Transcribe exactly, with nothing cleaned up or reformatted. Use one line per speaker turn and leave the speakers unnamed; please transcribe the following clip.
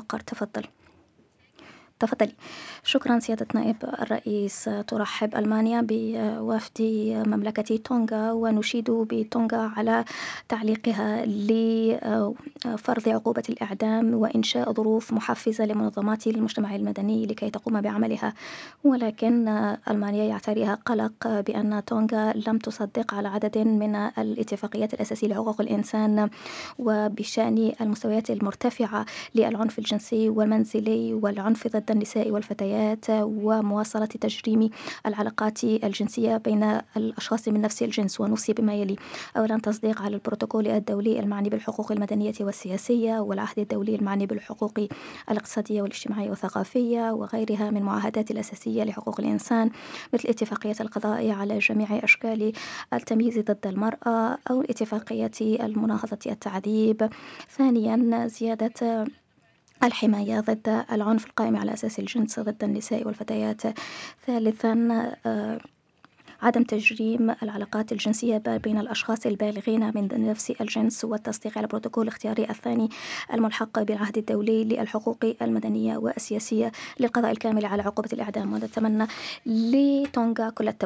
المعقّر. تفضّل. تفضّلي. شكرًا سيادة نائب الرئيس. ترحّب ألمانيا بوفد مملكة تونغا، ونشيد بتونغا على تعليقها لفرض عقوبة الإعدام وإنشاء ظروف محفّزة لمنظمات المجتمع المدني لكي تقوم بعملها. ولكن ألمانيا يعتريها قلق بأن تونغا لم تصدق على عدد من الاتفاقيات الأساسية لحقوق الإنسان، وبشأن المستويات المرتفعة للعنف الجنسي والمنزلي والعنف ضد النساء والفتيات، ومواصلة تجريم العلاقات الجنسية بين الأشخاص من نفس الجنس. ونوصي بما يلي: أولاً، تصديق على البروتوكول الدولي المعني بالحقوق المدنية والسياسية، والعهد الدولي المعني بالحقوق الاقتصادية والاجتماعية والثقافية، وغيرها من معاهدات الأساسية لحقوق الإنسان، مثل اتفاقية القضاء على جميع أشكال التمييز ضد المرأة أو اتفاقية المناهضة التعذيب. ثانياً، زيادة الحماية ضد العنف القائم على أساس الجنس ضد النساء والفتيات. ثالثاً، آه، عدم تجريم العلاقات الجنسية بين الأشخاص البالغين من نفس الجنس، والتصديق على بروتوكول الاختياري الثاني الملحق بالعهد الدولي للحقوق المدنية والسياسية للقضاء الكامل على عقوبة الإعدام. ونتمنى لتونغا كل التوفيق.